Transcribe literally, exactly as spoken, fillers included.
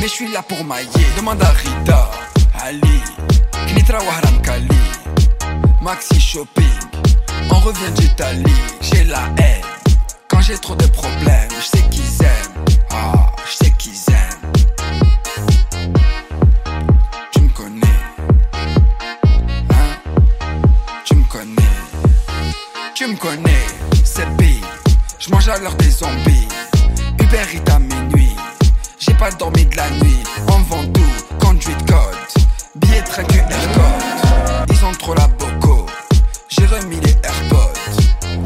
mais je suis là pour mailler. Demande à Rita, Ali, Knitra Wahram Kali, Maxi Shopping, on revient d'Italie. J'ai la haine, quand j'ai trop de problèmes, je sais qu'ils aiment, ah, je sais qu'ils aiment. Tu me connais, hein, tu me connais, tu me connais, c'est pire. Je mange à l'heure des zombies, Uber Eats à minuit. J'ai pas dormi de la nuit, on vend tout.